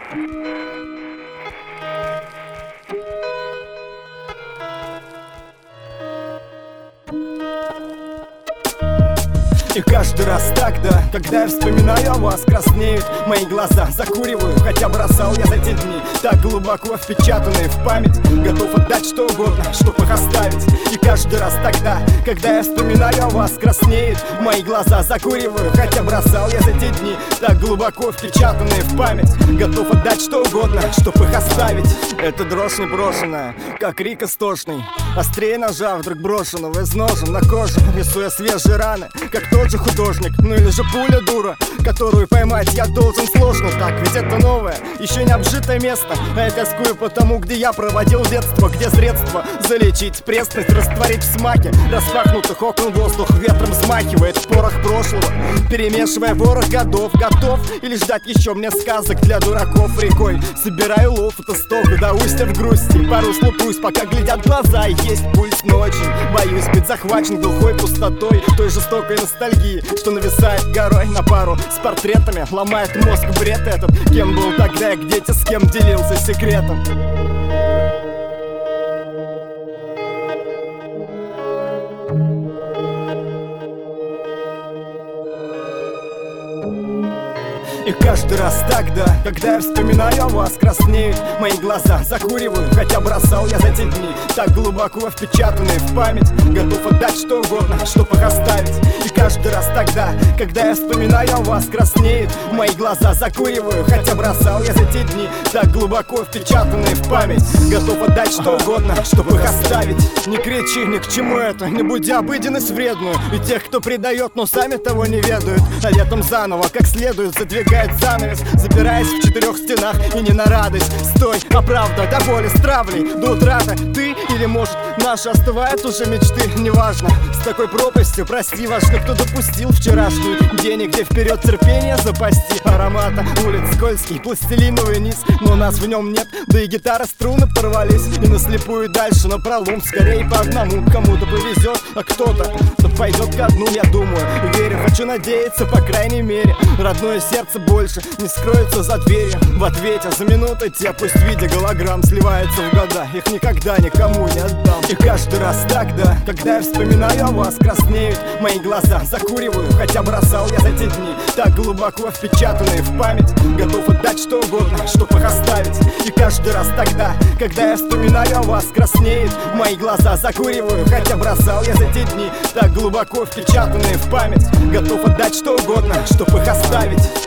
И каждый раз тогда, когда я вспоминаю о вас, краснеют мои глаза, закуриваю, хотя бросал я за те дни, так глубоко впечатанные в память, готов отдать что угодно, чтоб их оставить. И каждый раз тогда, когда я вспоминаю о вас, краснеют мои глаза, закуриваю, хотя бросал я за те дни, так глубоко впечатанные в память, готов отдать что угодно, чтоб их оставить. Это дрожь непрошенная, как крик истошный, острее ножа вдруг брошенного из ножен на кожу, рисуя свежие раны, как тот же художник. Ну или же пуля дура, которую поймать я должен сложно. Так, ведь это новое, еще не обжитое место, а я тоскую по тому, где я проводил детство, где средства залечить пресность, растворить в смаке распахнутых окон воздух ветром взмахивает порох прошлого, перемешивая ворох годов. Готов или ждать еще мне сказок для дураков рекой? Собираю лов от истока до устья в грусти, по руслу пусть, пока глядят глаза и есть пульс, но очень боюсь быть захвачен глухой пустотой той жестокой ностальгии, что нависает горой на пару с портретами, ломает мозг бред этот. Кем был тогда я, где-то с кем делился секретом. И каждый раз тогда, когда я вспоминаю о вас, краснеют мои глаза, закуриваю, хотя бросал я за те дни, так глубоко впечатанные в память, готов отдать что угодно, чтоб их оставить. И каждый раз тогда, когда я вспоминаю о вас, краснеют мои глаза, закуриваю, хотя бросал я за те дни, так глубоко впечатанные в память, готов отдать что угодно, чтоб их оставить. Не кричи, ни к чему это, не буди обыденность вредную, и тех, кто предает, но сами того не ведают, а летом заново, как следует, задвигать занавес, запираясь в четырех стенах и не на радость. Стой, а правда, до боли, с травлей, до утраты ты или, может, наши остывают уже мечты, неважно. С такой пропастью, прости, важно, кто допустил вчерашний день, где вперед терпение запасти. Аромата улиц скользкий, пластилиновый низ, но нас в нем нет, да и гитара струны порвались. И наслепую дальше напролом, скорее по одному. Кому-то повезет, а кто-то пойдет ко дну, я думаю, верю, хочу надеяться, по крайней мере. Родное сердце больше не скроется за дверью. В ответе за минуты те, пусть в виде голограмм, сливаются в года, их никогда никому не отдам. И каждый раз тогда, когда я вспоминаю о вас, краснеют мои глаза, закуриваю, хотя бросал я за те дни, так глубоко впечатанные в память, готов отдать что угодно, чтоб их оставить. И каждый раз тогда, когда я вспоминаю о вас, краснеют мои глаза, закуриваю, хотя бросал я за те дни, так глубоко впечатанные в память, готов отдать что угодно, чтоб их оставить.